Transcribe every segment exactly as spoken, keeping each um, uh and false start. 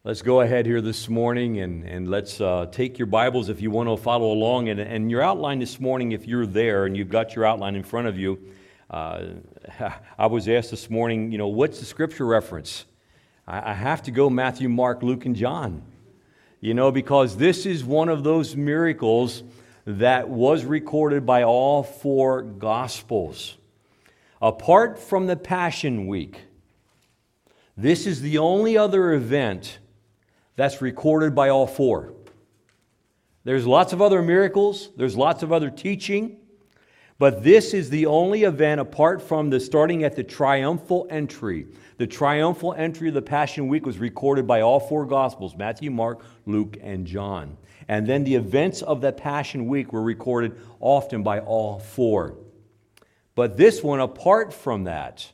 Let's go ahead here this morning and, and let's uh, take your Bibles if you want to follow along. And, and your outline this morning, if you're there and you've got your outline in front of you, uh, I was asked this morning, you know, what's the scripture reference? I, I have to go Matthew, Mark, Luke, and John. You know, because this is one of those miracles that was recorded by all four Gospels. Apart from the Passion Week, this is the only other event that's recorded by all four. There's lots of other miracles, there's lots of other teaching, but this is the only event apart from the starting at the triumphal entry. The triumphal entry of the Passion Week was recorded by all four Gospels, Matthew, Mark, Luke, and John. And then the events of that Passion Week were recorded often by all four. But this one, apart from that,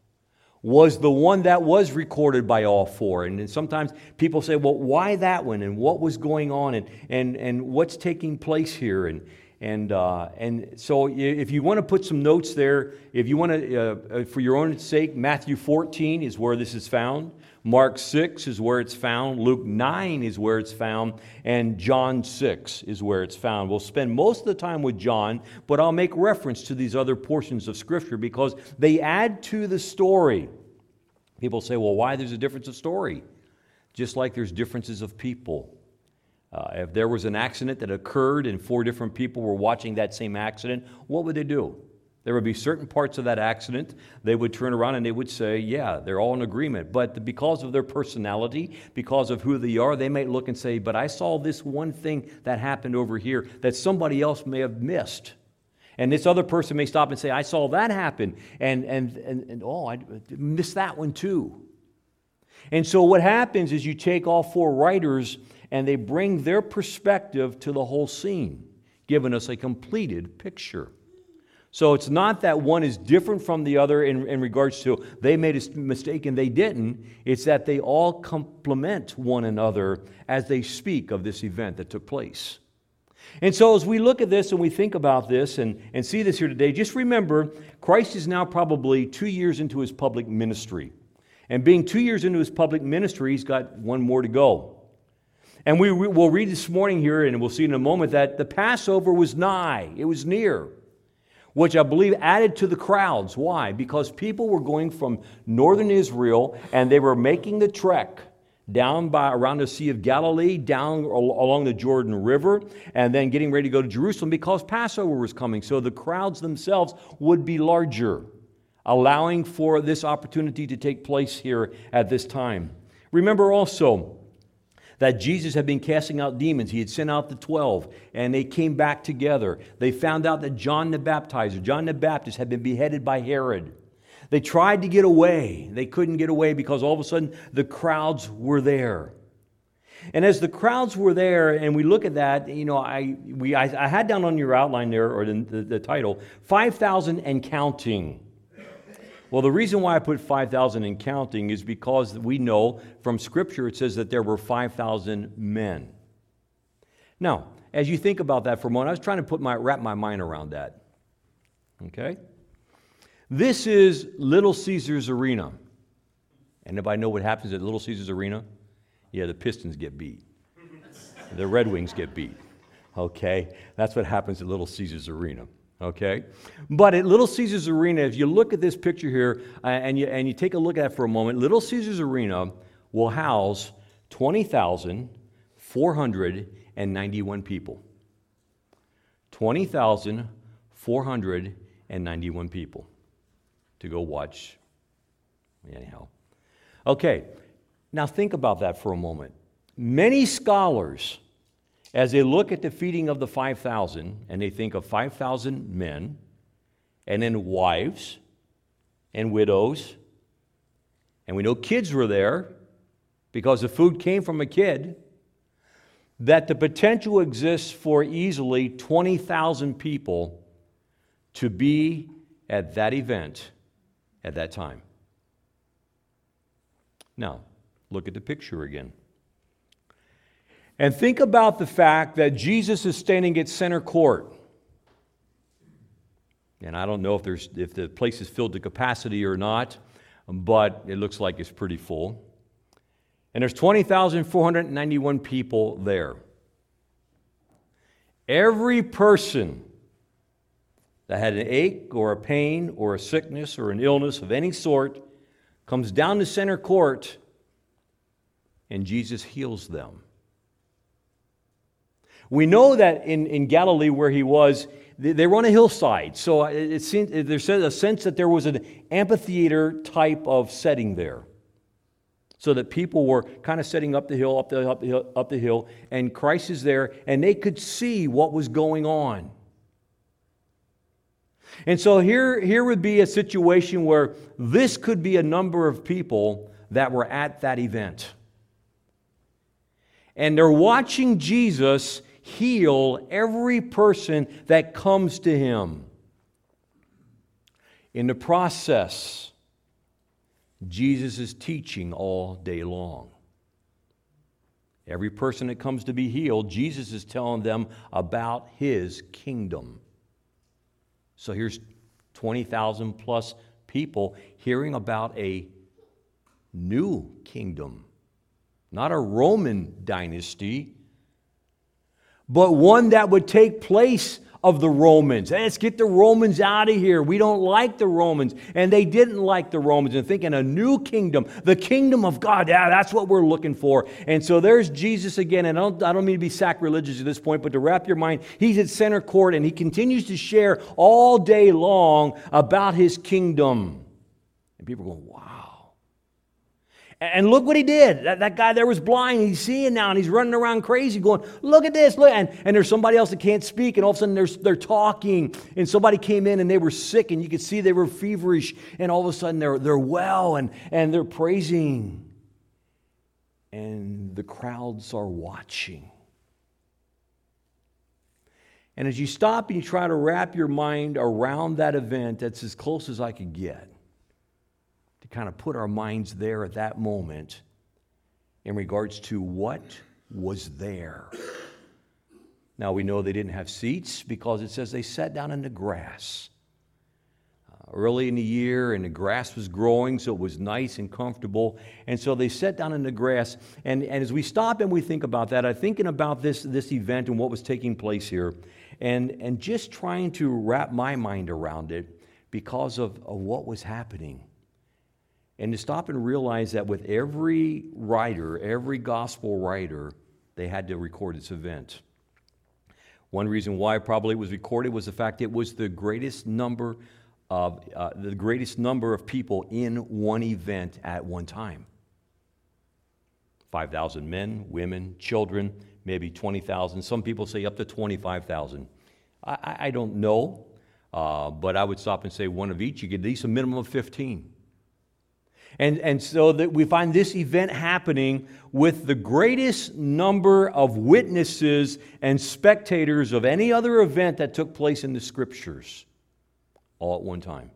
was the one that was recorded by all four. And sometimes people say, well, why that one? And what was going on? And and, and what's taking place here? And and uh, and so if you want to put some notes there, if you want to, uh, for your own sake, Matthew fourteen is where this is found. Mark six is where it's found. Luke nine is where it's found. And John six is where it's found. We'll spend most of the time with John, but I'll make reference to these other portions of Scripture because they add to the story. People say, well, why there's a difference of story? Just like there's differences of people. Uh, if there was an accident that occurred and four different people were watching that same accident, what would they do? There would be certain parts of that accident, they would turn around and they would say, yeah, they're all in agreement. But because of their personality, because of who they are, they might look and say, but I saw this one thing that happened over here that somebody else may have missed. And this other person may stop and say, I saw that happen. And, and, and, and oh, I missed that one too. And so what happens is you take all four writers and they bring their perspective to the whole scene, giving us a completed picture. So it's not that one is different from the other in, in regards to they made a mistake and they didn't. It's that they all complement one another as they speak of this event that took place. And so as we look at this and we think about this and, and see this here today, just remember Christ is now probably two years into his public ministry. And being two years into his public ministry, he's got one more to go. And we will read this morning here, and we'll see in a moment, that the Passover was nigh. It was near, which I believe added to the crowds. Why? Because people were going from northern Israel, and they were making the trek down by around the Sea of Galilee, down along the Jordan River, and then getting ready to go to Jerusalem because Passover was coming. So the crowds themselves would be larger, allowing for this opportunity to take place here at this time. Remember also that Jesus had been casting out demons. He had sent out the twelve, and they came back together. They found out that John the Baptizer, John the Baptist, had been beheaded by Herod. They tried to get away. They couldn't get away because all of a sudden the crowds were there. And as the crowds were there, and we look at that, you know, I we I, I had down on your outline there, or the, the, the title, five thousand and counting. Well, the reason why I put five thousand and counting is because we know from Scripture it says that there were five thousand men. Now, as you think about that for a moment, I was trying to put my wrap my mind around that. Okay? This is Little Caesars Arena. Anybody know what happens at Little Caesars Arena? Yeah, the Pistons get beat. The Red Wings get beat. Okay? That's what happens at Little Caesars Arena. Okay? But at Little Caesars Arena, if you look at this picture here uh, and, you, and you take a look at it for a moment, Little Caesars Arena will house twenty thousand four hundred ninety-one people. twenty thousand four hundred ninety-one people to go watch. Anyhow. Okay, now think about that for a moment. Many scholars, as they look at the feeding of the five thousand, and they think of five thousand men, and then wives, and widows, and we know kids were there, because the food came from a kid, that the potential exists for easily twenty thousand people to be at that event at that time. Now, look at the picture again. And think about the fact that Jesus is standing at center court. And I don't know if there's if the place is filled to capacity or not, but it looks like it's pretty full. And there's twenty thousand four hundred ninety-one people there. Every person that had an ache or a pain or a sickness or an illness of any sort comes down to center court, and Jesus heals them. We know that in, in Galilee where he was, they, they were on a hillside. So it, it seems, there's a sense that there was an amphitheater type of setting there. So that people were kind of setting up the hill, up the, up the hill, up the hill, and Christ is there, and they could see what was going on. And so here, here would be a situation where this could be a number of people that were at that event. And they're watching Jesus heal every person that comes to him. In the process, Jesus is teaching all day long. Every person that comes to be healed, Jesus is telling them about his kingdom. So here's twenty thousand plus people hearing about a new kingdom. Not a Roman dynasty, but one that would take place of the Romans. Hey, let's get the Romans out of here. We don't like the Romans. And they didn't like the Romans. And thinking a new kingdom, the kingdom of God, yeah, that's what we're looking for. And so there's Jesus again. And I don't, I don't mean to be sacrilegious at this point, but to wrap your mind, he's at center court and he continues to share all day long about his kingdom. And people are going, wow. And look what he did. That, that guy there was blind. He's seeing now, and he's running around crazy going, look at this. Look. And, and there's somebody else that can't speak, and all of a sudden they're, they're talking. And somebody came in, and they were sick, and you could see they were feverish. And all of a sudden they're, they're well, and, and they're praising. And the crowds are watching. And as you stop and you try to wrap your mind around that event, that's as close as I could get. To kind of put our minds there at that moment in regards to what was there. Now we know they didn't have seats because it says they sat down in the grass. Uh, early in the year, and the grass was growing, so it was nice and comfortable. And so they sat down in the grass. And, and as we stop and we think about that, I'm thinking about this, this event and what was taking place here, and, and just trying to wrap my mind around it because of, of what was happening. And to stop and realize that with every writer, every gospel writer, they had to record this event. One reason why probably it was recorded was the fact it was the greatest number of uh, the greatest number of people in one event at one time. five thousand men, women, children, maybe twenty thousand. Some people say up to twenty-five thousand. I, I don't know, uh, but I would stop and say one of each. You get at least a minimum of fifteen. And, and so that we find this event happening with the greatest number of witnesses and spectators of any other event that took place in the Scriptures, all at one time.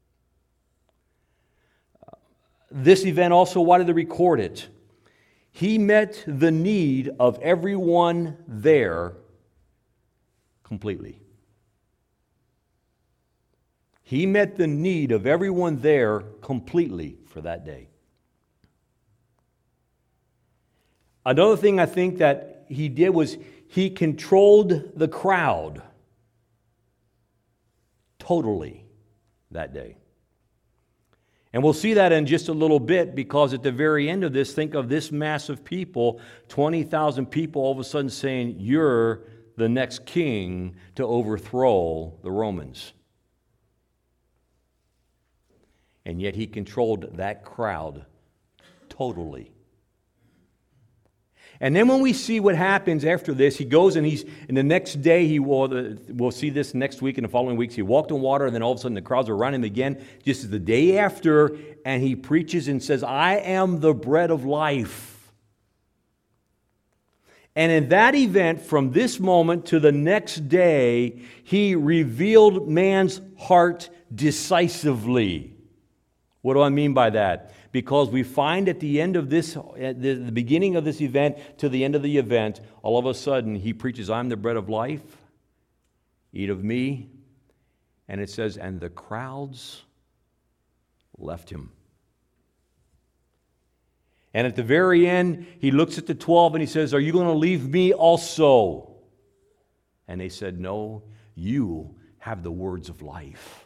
This event also, why did they record it? He met the need of everyone there completely. He met the need of everyone there completely for that day. Another thing I think that he did was he controlled the crowd totally that day. And we'll see that in just a little bit, because at the very end of this, think of this mass of people, twenty thousand people all of a sudden saying, you're the next king to overthrow the Romans. And yet he controlled that crowd totally. And then when we see what happens after this, he goes and he's, and the next day, he will, we'll see this next week and the following weeks, he walked on water, and then all of a sudden the crowds are around him again, just as the day after, and he preaches and says, I am the bread of life. And in that event, from this moment to the next day, he revealed man's heart decisively. What do I mean by that? Because we find at the end of this, at the beginning of this event to the end of the event, all of a sudden he preaches, I'm the bread of life, eat of me. And it says, and the crowds left him. And at the very end, he looks at the twelve and he says, are you going to leave me also? And they said, no, you have the words of life.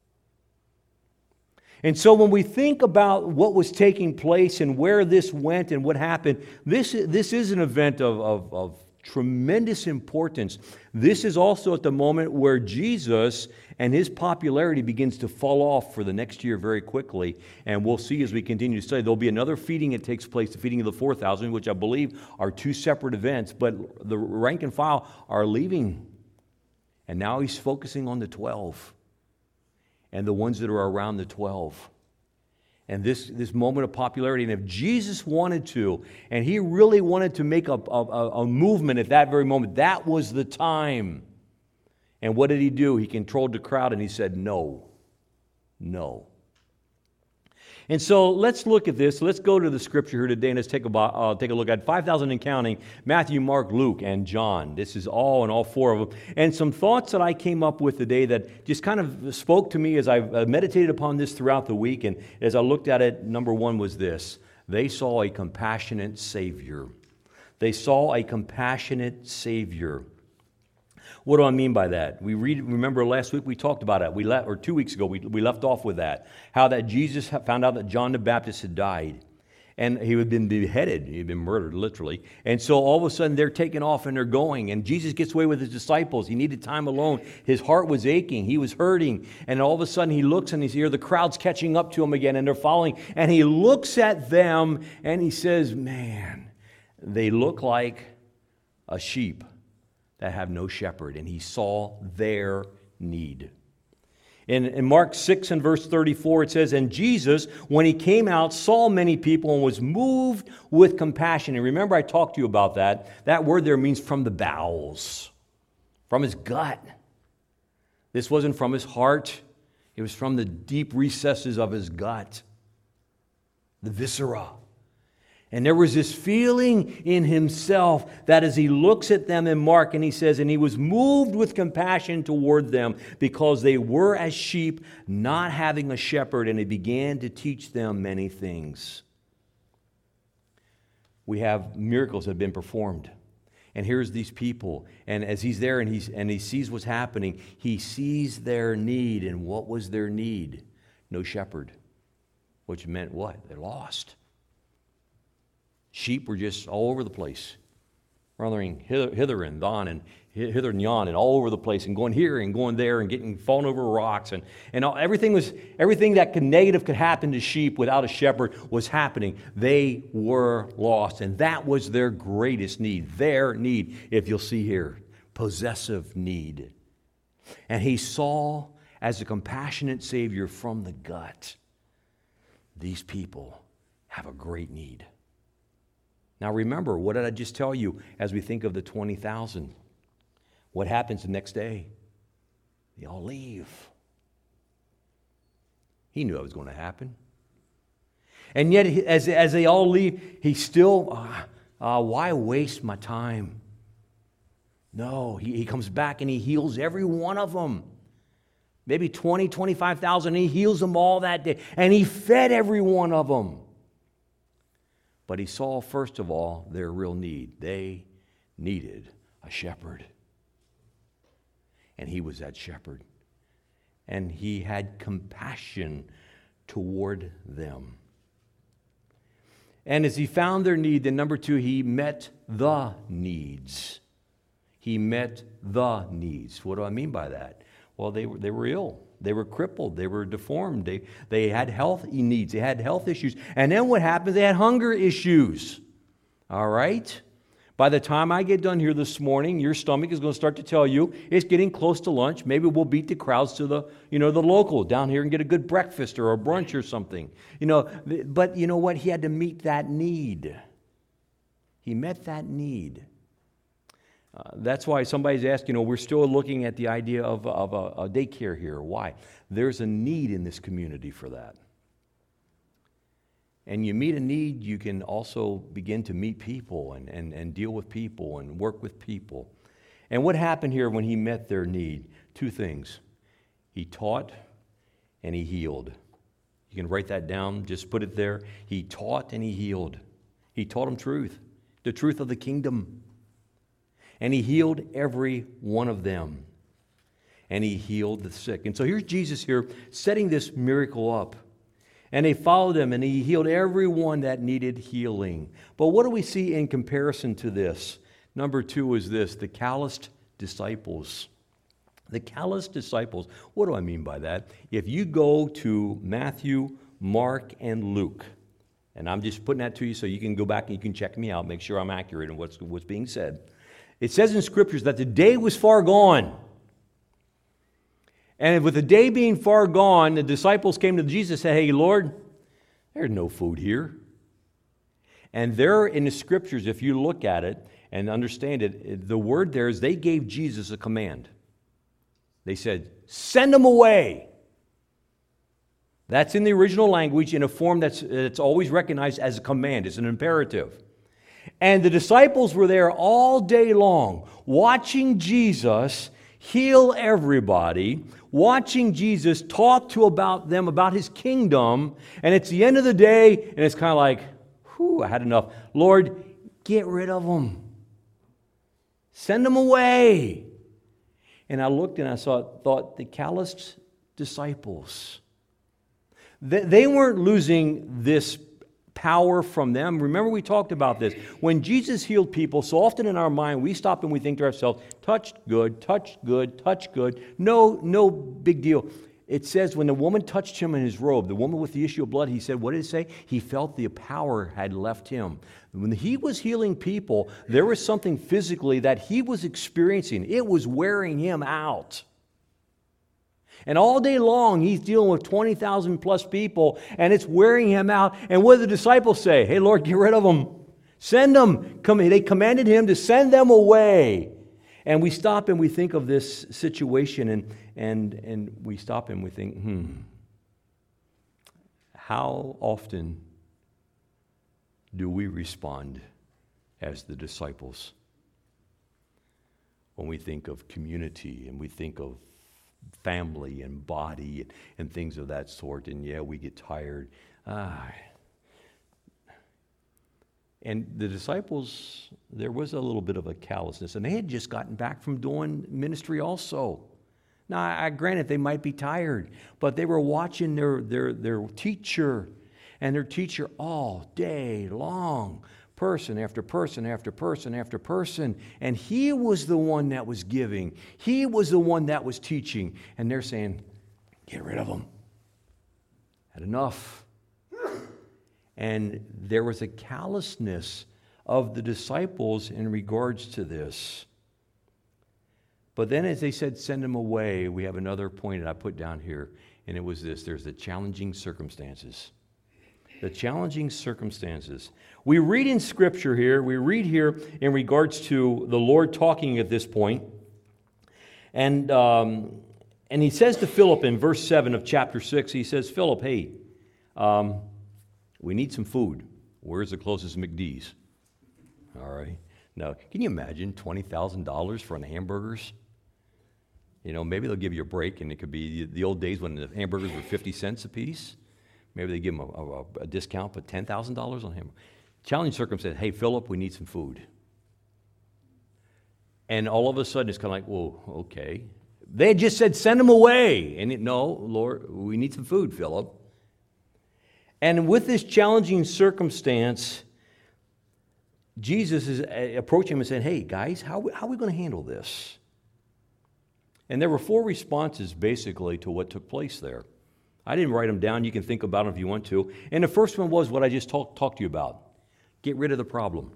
And so when we think about what was taking place and where this went and what happened, this, this is an event of, of, of tremendous importance. This is also at the moment where Jesus and his popularity begins to fall off for the next year very quickly. And we'll see as we continue to study, there'll be another feeding that takes place, the feeding of the four thousand, which I believe are two separate events. But the rank and file are leaving. And now he's focusing on the twelve and the ones that are around the twelve. And this, this moment of popularity, and if Jesus wanted to, and he really wanted to make a, a, a movement at that very moment, that was the time. And what did he do? He controlled the crowd and he said, no, no. And so let's look at this. Let's go to the scripture here today and let's take a, uh, take a look at five thousand and counting, Matthew, Mark, Luke, and John. This is all in all four of them. And some thoughts that I came up with today that just kind of spoke to me as I meditated upon this throughout the week. And as I looked at it, number one was this. They saw a compassionate Savior. They saw a compassionate Savior. What do I mean by that? We read. Remember last week we talked about it. We left, or two weeks ago we, we left off with that. How that Jesus found out that John the Baptist had died, and he had been beheaded. He had been murdered, literally. And so all of a sudden they're taking off and they're going. And Jesus gets away with his disciples. He needed time alone. His heart was aching. He was hurting. And all of a sudden he looks and he's here. The crowd's catching up to him again, and they're following. And he looks at them and he says, "Man, they look like a sheep that have no shepherd," and he saw their need. In, in Mark six and verse thirty-four, it says, "And Jesus, when he came out, saw many people and was moved with compassion." And remember I talked to you about that. That word there means from the bowels, from his gut. This wasn't from his heart. It was from the deep recesses of his gut, the viscera. And there was this feeling in himself that as he looks at them in Mark and he says, and he was moved with compassion toward them because they were as sheep not having a shepherd, and he began to teach them many things. We have miracles that have been performed. And here's these people. And as he's there and, he's, and he sees what's happening, he sees their need. And what was their need? No shepherd. Which meant what? They're lost. Sheep were just all over the place, running hither, hither and yon and hither and yon and all over the place, and going here and going there and getting falling over rocks, and and all, everything was everything that could negative could happen to sheep without a shepherd was happening. They were lost, and that was their greatest need. Their need, if you'll see here, possessive need. And he saw as a compassionate Savior from the gut, these people have a great need. Now remember, what did I just tell you as we think of the twenty thousand? What happens the next day? They all leave. He knew it was going to happen. And yet, as, as they all leave, he still, uh, uh, why waste my time? No, he, he comes back and he heals every one of them. Maybe twenty, twenty-five thousand, he heals them all that day. And he fed every one of them. But he saw, first of all, their real need. They needed a shepherd. And he was that shepherd. And he had compassion toward them. And as he found their need, then number two, he met the needs. He met the needs. What do I mean by that? Well, they were, they were ill. They were crippled. They were deformed. They, they had health needs. They had health issues. And then what happens? They had hunger issues. All right? By the time I get done here this morning, your stomach is going to start to tell you it's getting close to lunch. Maybe we'll beat the crowds to the, you know, the local down here and get a good breakfast or a brunch or something. You know, but you know what? He had to meet that need. He met that need. Uh, that's why somebody's asking, you know, we're still looking at the idea of, of a, a daycare here. Why? There's a need in this community for that. And you meet a need, you can also begin to meet people and, and, and deal with people and work with people. And what happened here when he met their need? Two things. He taught and he healed. You can write that down, just put it there. He taught and he healed. He taught them truth, the truth of the kingdom. And he healed every one of them. And he healed the sick. And so here's Jesus here setting this miracle up. And they followed him, and he healed everyone that needed healing. But what do we see in comparison to this? Number two is this, the calloused disciples. The calloused disciples. What do I mean by that? If you go to Matthew, Mark, and Luke, and I'm just putting that to you so you can go back and you can check me out, make sure I'm accurate in what's, what's being said. It says in Scriptures that the day was far gone. And with the day being far gone, the disciples came to Jesus and said, hey, Lord, there's no food here. And there in the Scriptures, if you look at it and understand it, the word there is they gave Jesus a command. They said, send them away. That's in the original language in a form that's, that's always recognized as a command. It's an imperative. And the disciples were there all day long, watching Jesus heal everybody, watching Jesus talk to about them about his kingdom, and it's the end of the day, and it's kind of like, whew, I had enough. Lord, get rid of them. Send them away. And I looked and I saw, thought the calloused disciples, they, they weren't losing this power from them. Remember, we talked about this. When Jesus healed people, so often in our mind, we stop and we think to ourselves, touched good, touched good, touched good. No, no big deal. It says when the woman touched him in his robe, the woman with the issue of blood, he said, what did it say? He felt the power had left him. When he was healing people, there was something physically that he was experiencing. It was wearing him out. And all day long, he's dealing with twenty thousand plus people, and it's wearing him out. And what did the disciples say? Hey, Lord, get rid of them. Send them. Come, they commanded him to send them away. And we stop and we think of this situation, and, and, and we stop and we think, hmm, how often do we respond as the disciples when we think of community and we think of family and body and, and things of that sort? And yeah, we get tired. Ah. And the disciples, there was a little bit of a callousness, and they had just gotten back from doing ministry also. Now, I granted they might be tired, but they were watching their, their, their teacher and their teacher all day long, person after person after person after person, and he was the one that was giving. He was the one that was teaching, and they're saying, get rid of him. Had enough. And there was a callousness of the disciples in regards to this. But then as they said, send him away, we have another point that I put down here, and it was this. There's the challenging circumstances. The challenging circumstances. We read in Scripture here, we read here in regards to the Lord talking at this point. And, um, and he says to Philip in verse seven of chapter six, he says, Philip, hey, um, we need some food. Where's the closest McDee's? All right. Now, can you imagine twenty thousand dollars for an hamburgers? You know, maybe they'll give you a break, and it could be the old days when the hamburgers were fifty cents a piece. Maybe they give them a, a, a discount, but ten thousand dollars on hamburgers. Challenging circumstance, hey, Philip, we need some food. And all of a sudden, it's kind of like, whoa, okay. They had just said, send them away. And it, no, Lord, we need some food, Philip. And with this challenging circumstance, Jesus is approaching him and saying, hey, guys, how, how are we going to handle this? And there were four responses, basically, to what took place there. I didn't write them down. You can think about them if you want to. And the first one was what I just talk, talked to you about. Get rid of the problem.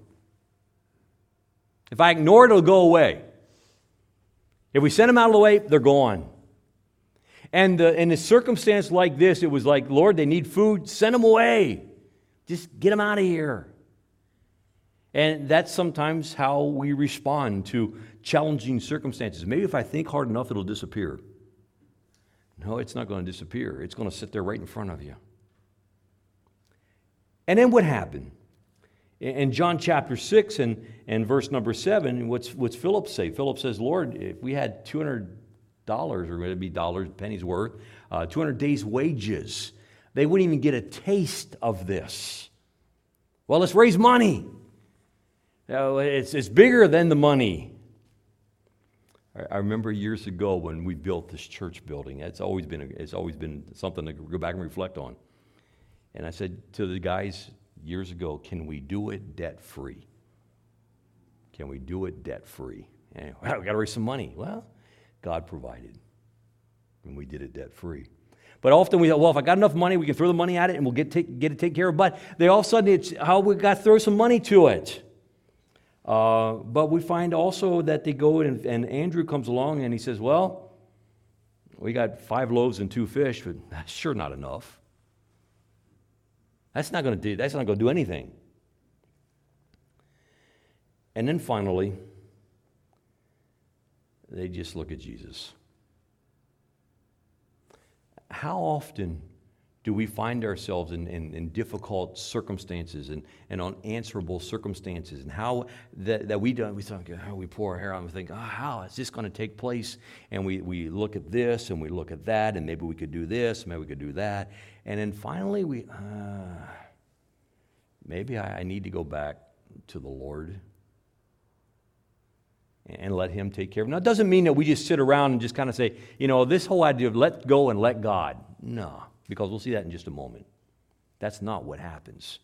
If I ignore it, it'll go away. If we send them out of the way, they're gone. And uh, in a circumstance like this, it was like, Lord, they need food. Send them away. Just get them out of here. And that's sometimes how we respond to challenging circumstances. Maybe if I think hard enough, it'll disappear. No, it's not going to disappear. It's going to sit there right in front of you. And then what happened? In John chapter six and, and verse number seven, what's, what's Philip say? Philip says, Lord, if we had two hundred dollars, or it'd be dollars, pennies worth, uh, two hundred days' wages, they wouldn't even get a taste of this. Well, let's raise money. Uh, it's, it's bigger than the money. I, I remember years ago when we built this church building. It's always been, a, it's always been something to go back and reflect on. And I said to the guys years ago, can we do it debt-free? Can we do it debt-free? And well, we got to raise some money. Well, God provided, and we did it debt-free. But often we thought, well, if I got enough money, we can throw the money at it, and we'll get take, get it taken care of. But they all of a sudden, it's how we got to throw some money to it. Uh, but we find also that they go and, and Andrew comes along and he says, well, we got five loaves and two fish, but that's sure not enough. That's not going to do. That's not going to do anything. And then finally, they just look at Jesus. How often do we find ourselves in, in, in difficult circumstances and, and unanswerable circumstances, and how that, that we don't, we think, oh, we pour our hair out and we think, oh, how is this going to take place? And we, we look at this and we look at that, and maybe we could do this, maybe we could do that. And then finally we, uh, maybe I, I need to go back to the Lord and let Him take care of it. Now, it doesn't mean that we just sit around and just kind of say, you know, this whole idea of let go and let God. No, because we'll see that in just a moment. That's not what happens.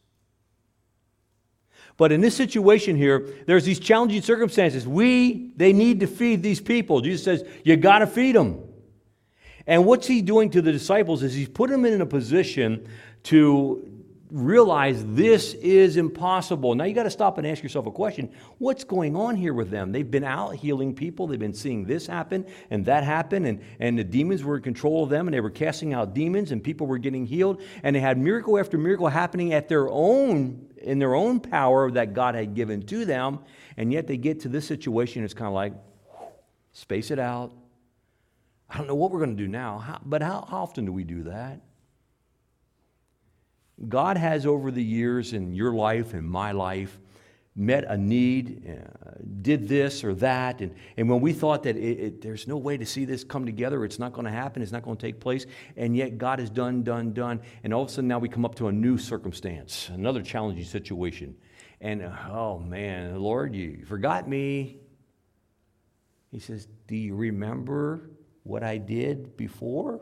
But in this situation here, there's these challenging circumstances. We, they need to feed these people. Jesus says, you got to feed them. And what's He doing to the disciples is He's putting them in a position to realize this is impossible. Now you got to stop and ask yourself a question. What's going on here with them? They've been out healing people. They've been seeing this happen and that happen, and, and the demons were in control of them, and they were casting out demons, and people were getting healed, and they had miracle after miracle happening at their own, in their own power that God had given to them, and yet they get to this situation. It's kind of like, space it out. I don't know what we're going to do now, how, but how, how often do we do that? God has, over the years in your life and my life, met a need, uh, did this or that, and, and when we thought that it, it, there's no way to see this come together, it's not going to happen, it's not going to take place, and yet God has done, done, done, and all of a sudden now we come up to a new circumstance, another challenging situation, and uh, oh man, Lord, you forgot me. He says, do you remember what I did before?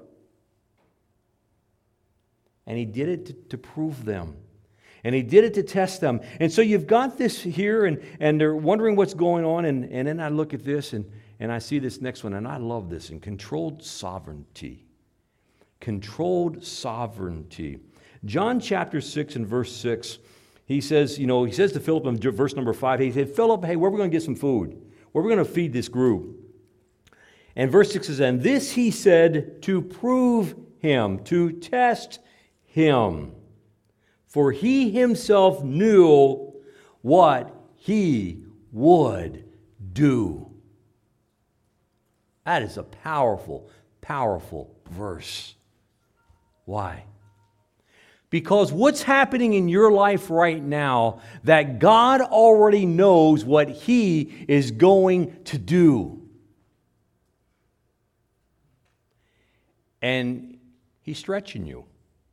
And He did it to, to prove them. And He did it to test them. And so you've got this here, and, and they're wondering what's going on. And, and then I look at this, and, and I see this next one, and I love this. And controlled sovereignty. Controlled sovereignty. John chapter six and verse six, he says, you know, he says to Philip in verse number five, he said, Philip, hey, where are we going to get some food? Where are we going to feed this group? And verse six says, and this He said to prove Him, to test Him, for He Himself knew what He would do. That is a powerful, powerful verse. Why? Because what's happening in your life right now, that God already knows what He is going to do. And He's stretching you.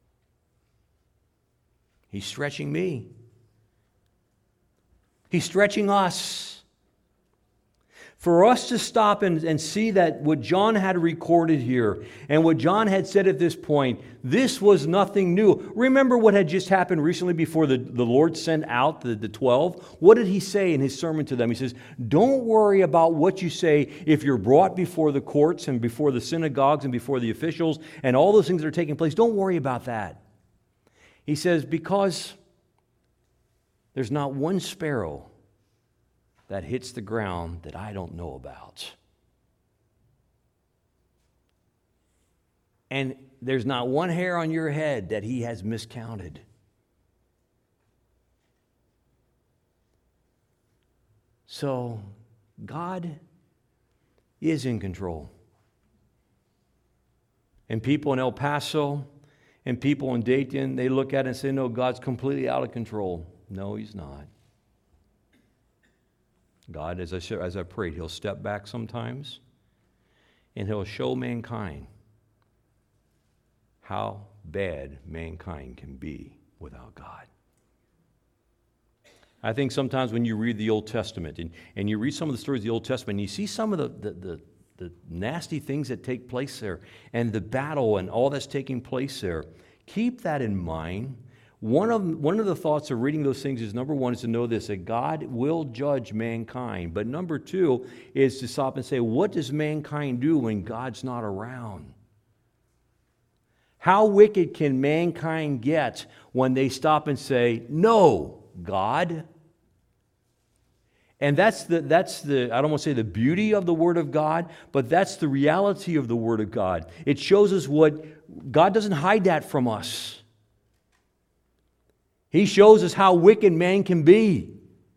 He's stretching me. He's stretching us. For us to stop and, and see that what John had recorded here and what John had said at this point, this was nothing new. Remember what had just happened recently before the, the Lord sent out the, the twelve? What did He say in His sermon to them? He says, don't worry about what you say if you're brought before the courts and before the synagogues and before the officials and all those things that are taking place. Don't worry about that. He says, because there's not one sparrow that hits the ground that I don't know about. And there's not one hair on your head that He has miscounted. So, God is in control. And people in El Paso and people in Dayton, they look at it and say, no, God's completely out of control. No, He's not. God, as I, as I prayed, He'll step back sometimes and He'll show mankind how bad mankind can be without God. I think sometimes when you read the Old Testament and, and you read some of the stories of the Old Testament, and you see some of the, the, the, the nasty things that take place there and the battle and all that's taking place there, keep that in mind. One of, one of the thoughts of reading those things is, number one, is to know this, that God will judge mankind. But number two is to stop and say, what does mankind do when God's not around? How wicked can mankind get when they stop and say, no, God? And that's the, that's the, I don't want to say the beauty of the Word of God, but that's the reality of the Word of God. It shows us what, God doesn't hide that from us. He shows us how wicked man can be.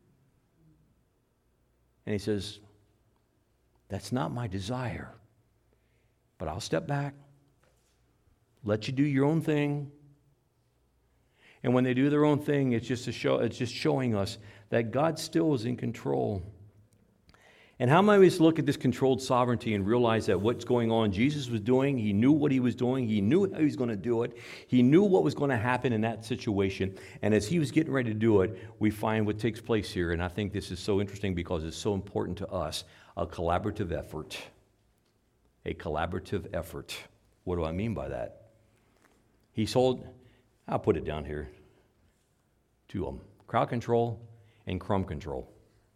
And He says, that's not my desire, but I'll step back, let you do your own thing. And when they do their own thing, it's just a show, it's just showing us that God still is in control. And how many of us look at this controlled sovereignty and realize that what's going on, Jesus was doing, He knew what He was doing, He knew how He was going to do it, He knew what was going to happen in that situation, and as He was getting ready to do it, we find what takes place here, and I think this is so interesting because it's so important to us, a collaborative effort. A collaborative effort. What do I mean by that? He sold, I'll put it down here, two of them, crowd control and crumb control.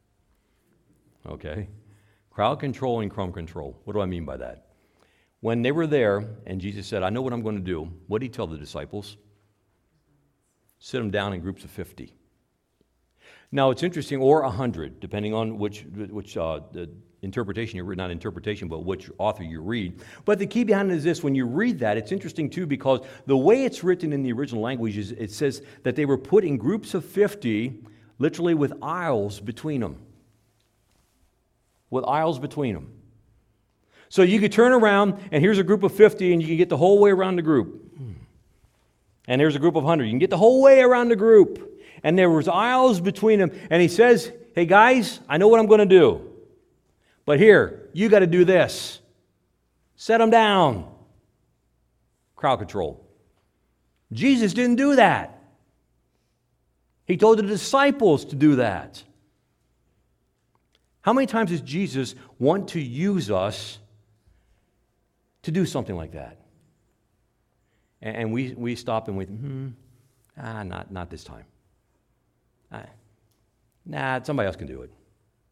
Okay? Crowd control and crumb control. What do I mean by that? When they were there and Jesus said, I know what I'm going to do, what did He tell the disciples? Sit them down in groups of fifty. Now, it's interesting, or one hundred, depending on which, which uh, the interpretation you read, not interpretation, but which author you read. But the key behind it is this, when you read that, it's interesting too, because the way it's written in the original language is it says that they were put in groups of fifty, literally with aisles between them. With aisles between them. So you could turn around, and here's a group of fifty, and you can get the whole way around the group. And there's a group of one hundred. You can get the whole way around the group. And there was aisles between them. And He says, hey guys, I know what I'm going to do. But here, you got to do this. Set them down. Crowd control. Jesus didn't do that. He told the disciples to do that. How many times does Jesus want to use us to do something like that? And we, we stop and we think, hmm, ah, not, not this time. Ah, nah, somebody else can do it.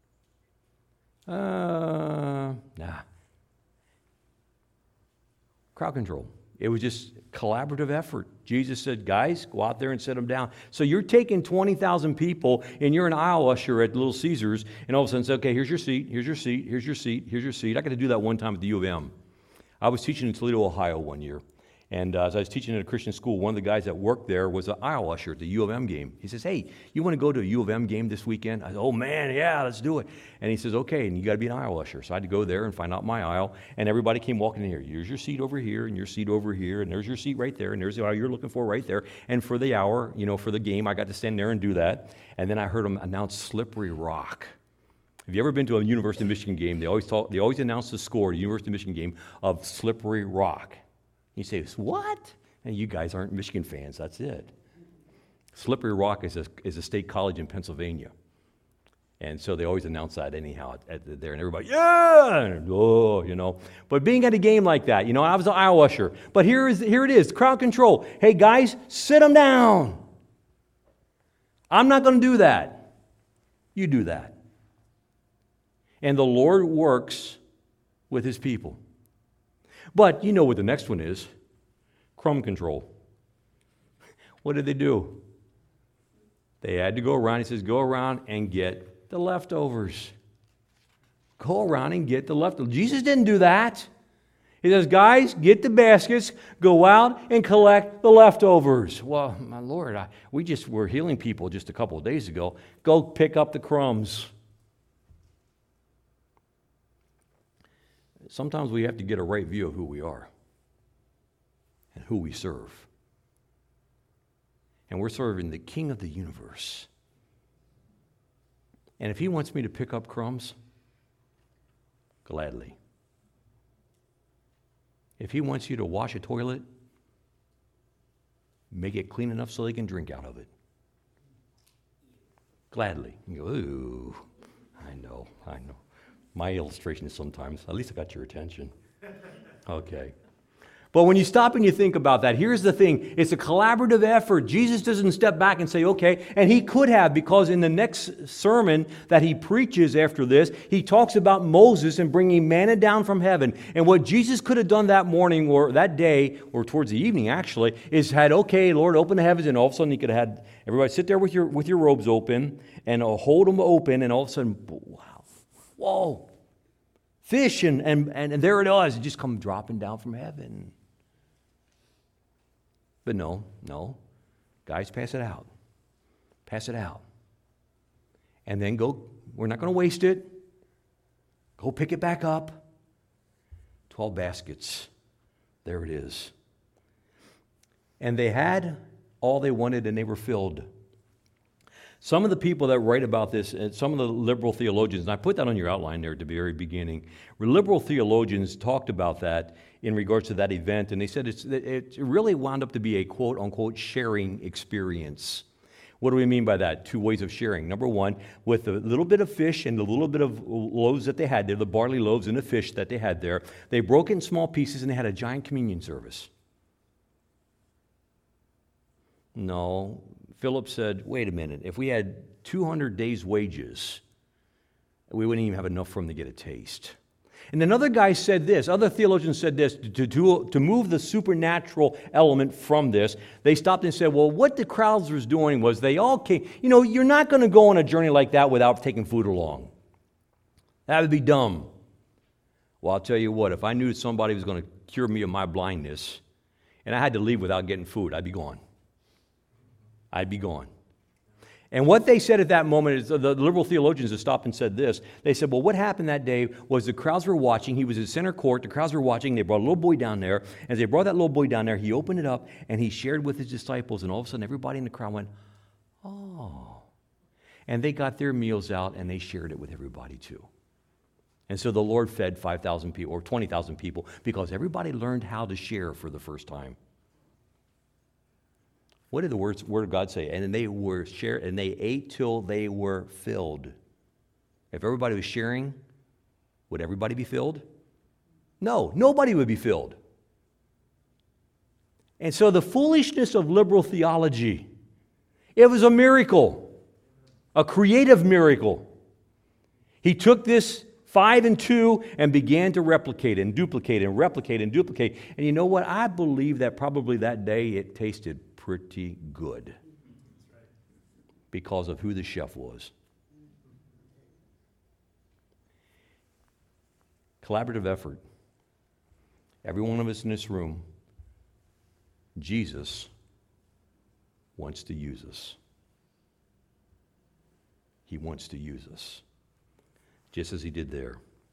Uh, nah. Crowd control. It was just collaborative effort. Jesus said, guys, go out there and set them down. So you're taking twenty thousand people and you're an aisle usher at Little Caesars, and all of a sudden say, okay, here's your seat, here's your seat, here's your seat, here's your seat. I got to do that one time at the U of M. I was teaching in Toledo, Ohio one year. And uh, as I was teaching at a Christian school, one of the guys that worked there was an aisle usher at the U of M game. He says, hey, you want to go to a U of M game this weekend? I said, oh, man, yeah, let's do it. And he says, okay, and you got to be an aisle usher. So I had to go there and find out my aisle, and everybody came walking in here. Here's your seat over here, and your seat over here, and there's your seat right there, and there's the aisle you're looking for right there. And for the hour, you know, for the game, I got to stand there and do that. And then I heard him announce Slippery Rock. Have you ever been to a University of Michigan game? They always talk, they always announce the score at a University of Michigan game of Slippery Rock. You say, what? And you guys aren't Michigan fans, that's it. Slippery Rock is a, is a state college in Pennsylvania. And so they always announce that anyhow at, at there, and everybody, yeah, and, oh, you know. But being at a game like that, you know, I was an aisle usher. But here is here it is, crowd control. Hey guys, sit them down. I'm not going to do that. You do that. And the Lord works with His people. But you know what the next one is. Crumb control. What did they do? They had to go around. He says, go around and get the leftovers. Go around and get the leftovers. Jesus didn't do that. He says, guys, get the baskets, go out and collect the leftovers. Well, my Lord, I, we just were healing people just a couple of days ago. Go pick up the crumbs. Sometimes we have to get a right view of who we are and who we serve. And we're serving the King of the universe. And if He wants me to pick up crumbs, gladly. If He wants you to wash a toilet, make it clean enough so they can drink out of it. Gladly. You go, ooh, I know, I know. My illustration is sometimes, at least I got your attention. Okay. But when you stop and you think about that, here's the thing. It's a collaborative effort. Jesus doesn't step back and say, okay, and he could have, because in the next sermon that he preaches after this, he talks about Moses and bringing manna down from heaven. And what Jesus could have done that morning or that day, or towards the evening actually, is had, okay, Lord, open the heavens, and all of a sudden he could have had everybody sit there with your, with your robes open and uh, hold them open, and all of a sudden, wow, whoa, fish, and, and, and there it is. It just come dropping down from heaven. But no, no. Guys, pass it out. Pass it out. And then go, we're not going to waste it. Go pick it back up. Twelve baskets. There it is. And they had all they wanted, and they were filled. Some of the people that write about this, and some of the liberal theologians, and I put that on your outline there at the very beginning, liberal theologians talked about that in regards to that event, and they said it's, it really wound up to be a quote-unquote sharing experience. What do we mean by that? Two ways of sharing. Number one, with a little bit of fish and the little bit of loaves that they had there, the barley loaves and the fish that they had there, they broke it in small pieces and they had a giant communion service. No, Philip said, wait a minute, if we had two hundred days' wages, we wouldn't even have enough for them to get a taste. And another guy said this, other theologians said this, to, to, to move the supernatural element from this, they stopped and said, well, what the crowds was doing was they all came, you know, you're not going to go on a journey like that without taking food along. That would be dumb. Well, I'll tell you what, if I knew somebody was going to cure me of my blindness, and I had to leave without getting food, I'd be gone. I'd be gone. And what they said at that moment is, the liberal theologians have stopped and said this. They said, well, what happened that day was the crowds were watching. He was in center court. The crowds were watching. They brought a little boy down there. As they brought that little boy down there, he opened it up, and he shared with his disciples. And all of a sudden, everybody in the crowd went, oh. And they got their meals out, and they shared it with everybody too. And so the Lord fed five thousand people, or twenty thousand people, because everybody learned how to share for the first time. What did the words, word of God say? And they were share, and they ate till they were filled. If everybody was sharing, would everybody be filled? No, nobody would be filled. And so the foolishness of liberal theology, it was a miracle, a creative miracle. He took this five and two and began to replicate and duplicate and replicate and duplicate. And you know what? I believe that probably that day it tasted pretty good because of who the chef was. Collaborative effort. Every one of us in this room, Jesus wants to use us. He wants to use us, just as he did there.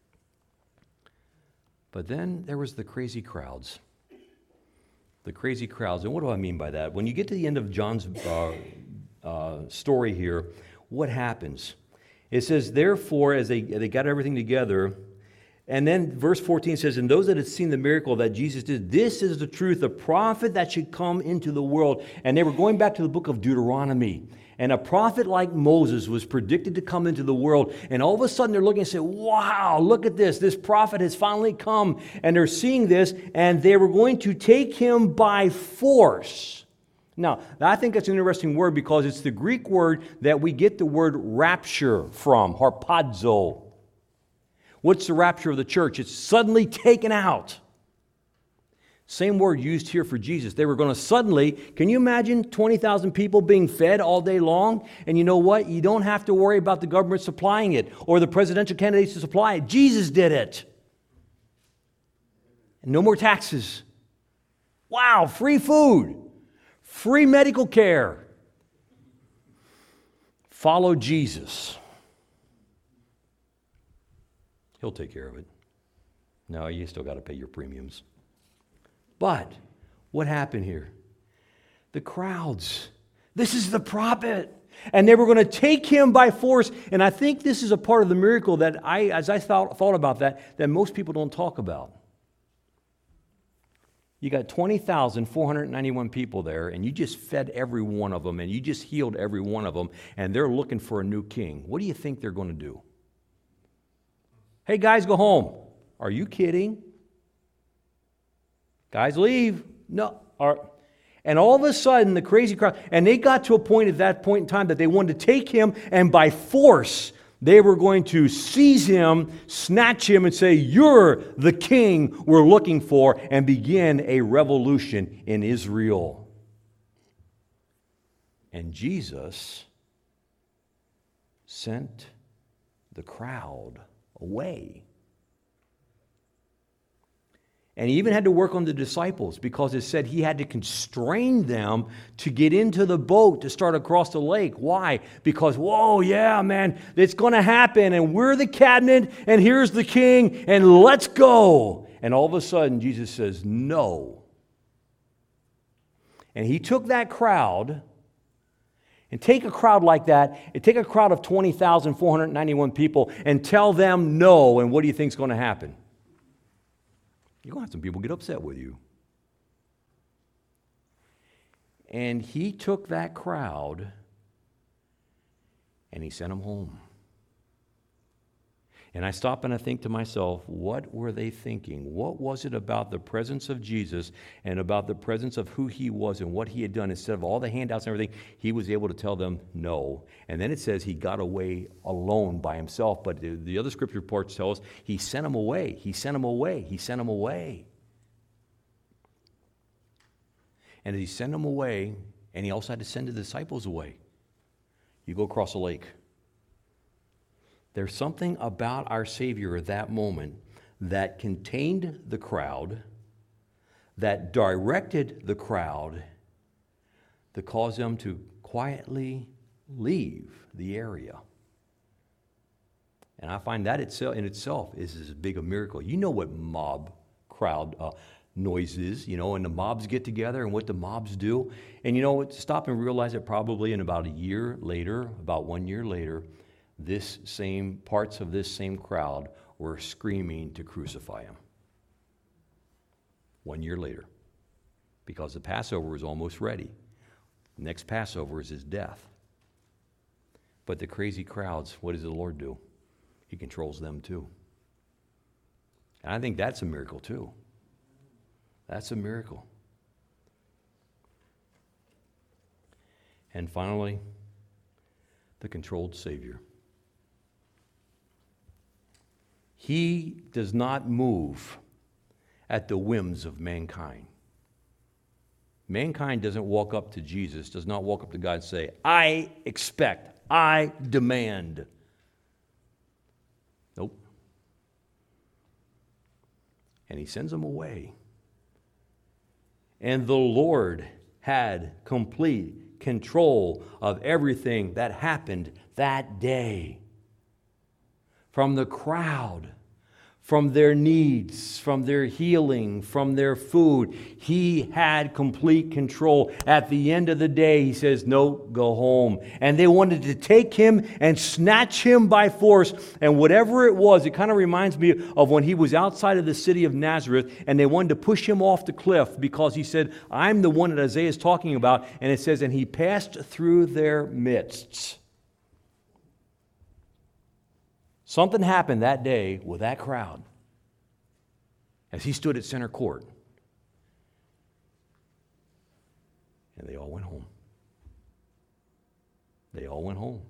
But then there was the crazy crowds. The crazy crowds. And what do I mean by that? When you get to the end of John's uh, uh, story here, what happens? It says, therefore, as they, they got everything together, and then verse fourteen says, and those that had seen the miracle that Jesus did, this is the truth, the prophet that should come into the world. And they were going back to the book of Deuteronomy. And a prophet like Moses was predicted to come into the world. And all of a sudden they're looking and say, wow, look at this. This prophet has finally come. And they're seeing this, and they were going to take him by force. Now, I think that's an interesting word because it's the Greek word that we get the word rapture from, harpazo. What's the rapture of the church? It's suddenly taken out. Same word used here for Jesus. They were going to suddenly, can you imagine twenty thousand people being fed all day long? And you know what? You don't have to worry about the government supplying it or the presidential candidates to supply it. Jesus did it. And no more taxes. Wow, free food, free medical care. Follow Jesus. He'll take care of it. No, you still got to pay your premiums. But what happened here? The crowds. This is the prophet. And they were going to take him by force. And I think this is a part of the miracle that I, as I thought, thought about that, that most people don't talk about. You got twenty thousand four hundred ninety-one people there, and you just fed every one of them, and you just healed every one of them, and they're looking for a new king. What do you think they're going to do? Hey, guys, go home. Are you kidding? Guys, leave. No. Are, and all of a sudden, the crazy crowd, and they got to a point at that point in time that they wanted to take him, and by force, they were going to seize him, snatch him, and say, "You're the king we're looking for," and begin a revolution in Israel. And Jesus sent the crowd away. And he even had to work on the disciples, because it said he had to constrain them to get into the boat to start across the lake. Why? Because, whoa, yeah, man, it's going to happen, and we're the cabinet, and here's the king, and let's go. And all of a sudden, Jesus says, no. And he took that crowd, and take a crowd like that, and take a crowd of twenty thousand four hundred ninety-one people, and tell them no, and what do you think is going to happen? You're going to have some people get upset with you. And he took that crowd and he sent them home. And I stop and I think to myself, what were they thinking? What was it about the presence of Jesus and about the presence of who he was and what he had done? Instead of all the handouts and everything, he was able to tell them no. And then it says he got away alone by himself. But the, the other scripture reports tell us he sent them away. He sent them away. He sent them away. And as he sent them away, and he also had to send the disciples away. You go across the lake. There's something about our Savior at that moment that contained the crowd, that directed the crowd, that caused them to quietly leave the area. And I find that itself, in itself is as big a miracle. You know what mob crowd uh, noise is, you know, and the mobs get together and what the mobs do. And you know what? Stop and realize that probably in about a year later, about one year later, this same parts of this same crowd were screaming to crucify him. One year later, because the Passover was almost ready. Next Passover is his death. But the crazy crowds, what does the Lord do? He controls them too. And I think that's a miracle too. That's a miracle. And finally, the controlled Savior. He does not move at the whims of mankind. Mankind doesn't walk up to Jesus, does not walk up to God and say, I expect, I demand. Nope. And he sends them away. And the Lord had complete control of everything that happened that day. From the crowd, from their needs, from their healing, from their food. He had complete control. At the end of the day, he says, no, go home. And they wanted to take him and snatch him by force. And whatever it was, it kind of reminds me of when he was outside of the city of Nazareth and they wanted to push him off the cliff because he said, I'm the one that Isaiah is talking about. And it says, and he passed through their midst. Something happened that day with that crowd as he stood at center court. And they all went home. They all went home.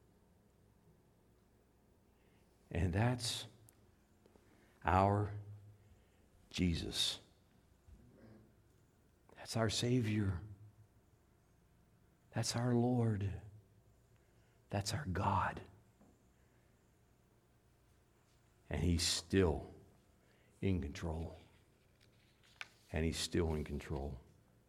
And that's our Jesus. That's our Savior. That's our Lord. That's our God. And he's still in control. And he's still in control.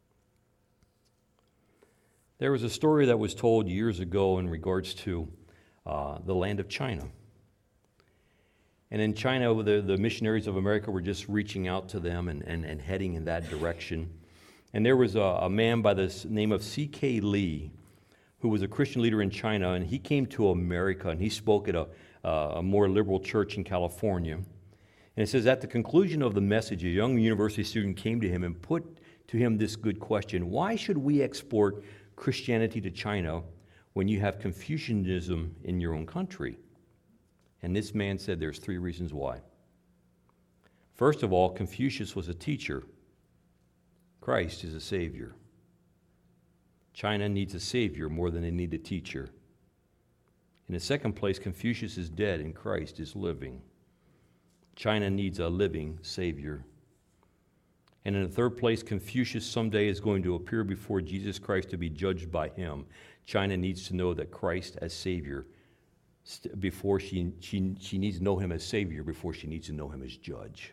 There was a story that was told years ago in regards to uh, the land of China. And in China, the, the missionaries of America were just reaching out to them and, and, and heading in that direction. And there was a, a man by the name of C K Lee, who was a Christian leader in China, and he came to America, and he spoke at a, uh, a more liberal church in California. And it says, at the conclusion of the message, a young university student came to him and put to him this good question: why should we export Christianity to China when you have Confucianism in your own country? And this man said there's three reasons why. First of all, Confucius was a teacher. Christ is a savior. China needs a savior more than they need a teacher. In the second place, Confucius is dead and Christ is living. China needs a living savior. And in the third place, Confucius someday is going to appear before Jesus Christ to be judged by him. China needs to know that Christ as savior before she, she, she needs to know him as savior before she needs to know him as judge.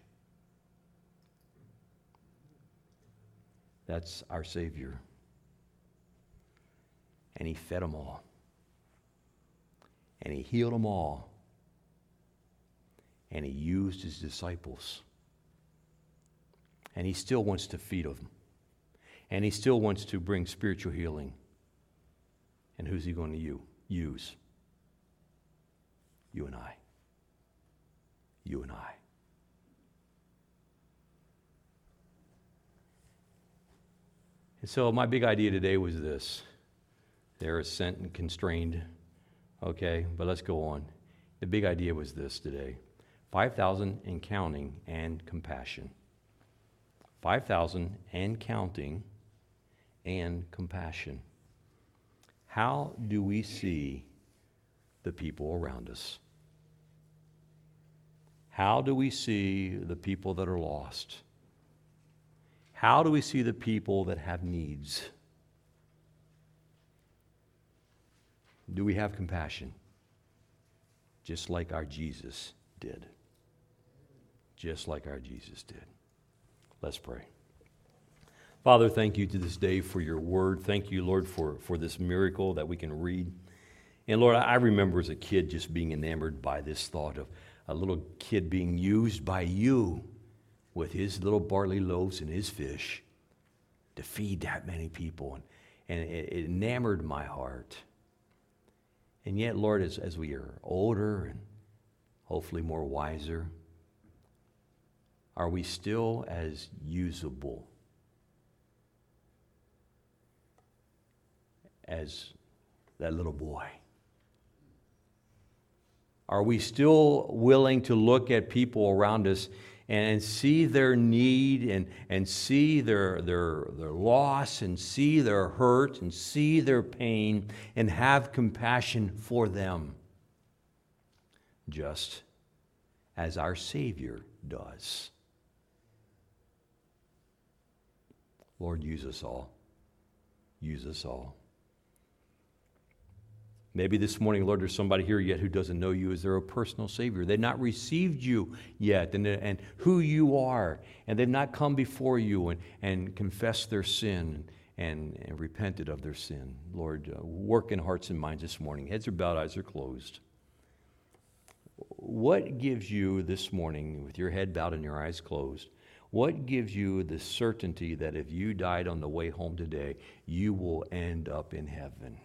That's our Savior. And he fed them all. And he healed them all. And he used his disciples. And he still wants to feed them. And he still wants to bring spiritual healing. And who's he going to use? You and I. You and I. And so my big idea today was this. They're sent and constrained. Okay, but let's go on. The big idea was this today. five thousand and counting and compassion. five thousand and counting and compassion. How do we see the people around us? How do we see the people that are lost? How do we see the people that have needs? Do we have compassion? Just like our Jesus did. Just like our Jesus did. Let's pray. Father, thank you to this day for your word. Thank you, Lord, for, for this miracle that we can read. And Lord, I remember as a kid just being enamored by this thought of a little kid being used by you with his little barley loaves and his fish to feed that many people. And, and it, it enamored my heart. And yet, Lord, as, as we are older and hopefully more wiser, are we still as usable as that little boy? Are we still willing to look at people around us and see their need and, and see their, their, their loss and see their hurt and see their pain and have compassion for them, just as our Savior does? Lord, use us all. Use us all. Maybe this morning, Lord, there's somebody here yet who doesn't know you as their personal Savior. They've not received you yet and, and who you are. And they've not come before you and, and confessed their sin and, and repented of their sin. Lord, uh, work in hearts and minds this morning. Heads are bowed, eyes are closed. What gives you this morning, with your head bowed and your eyes closed, what gives you the certainty that if you died on the way home today, you will end up in heaven?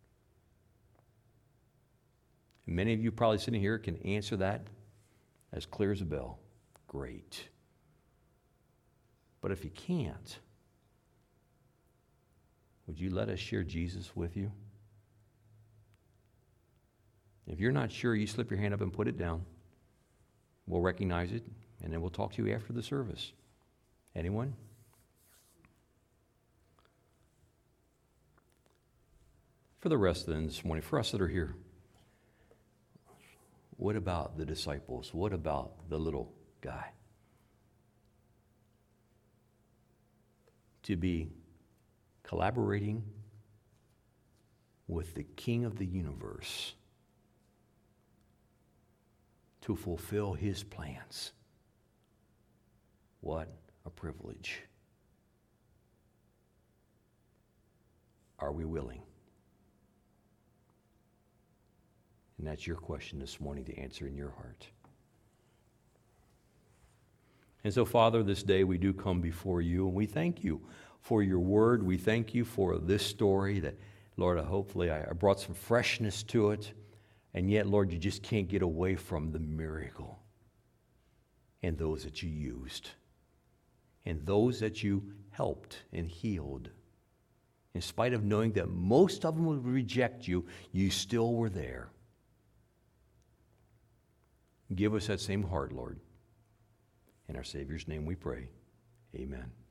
Many of you probably sitting here can answer that as clear as a bell. Great. But if you can't, would you let us share Jesus with you? If you're not sure, you slip your hand up and put it down. We'll recognize it, and then we'll talk to you after the service. Anyone? For the rest of them this morning, for us that are here, what about the disciples? What about the little guy? To be collaborating with the King of the universe to fulfill his plans. What a privilege. Are we willing? And that's your question this morning to answer in your heart. And so, Father, this day we do come before you, and we thank you for your word. We thank you for this story that, Lord, hopefully I brought some freshness to it. And yet, Lord, you just can't get away from the miracle. and those that you used, and those that you helped and healed. In spite of knowing that most of them would reject you, you still were there. Give us that same heart, Lord. In our Savior's name we pray. Amen.